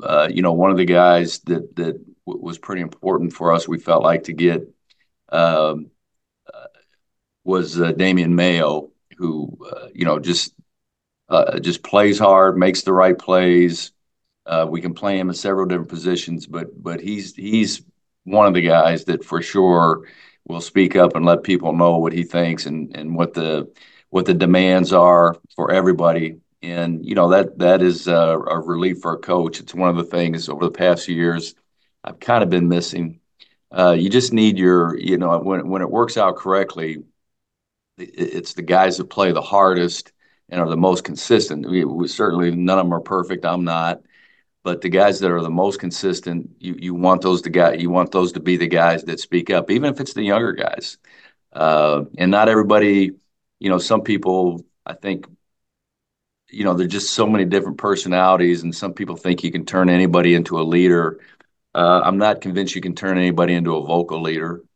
One of the guys that was pretty important for us, we felt like to get um, was Damian Mayo, who just plays hard, makes the right plays. We can play him in several different positions, but he's one of the guys that for sure will speak up and let people know what he thinks and what the demands are for everybody. And that is a relief for a coach. It's one of the things over the past few years I've kind of been missing. You just need when it works out correctly, it's the guys that play the hardest and are the most consistent. We certainly none of them are perfect. I'm not, but the guys that are the most consistent, you want those to be the guys that speak up, even if it's the younger guys. And not everybody, some people, I think, there's just so many different personalities, and some people think you can turn anybody into a leader. I'm not convinced you can turn anybody into a vocal leader.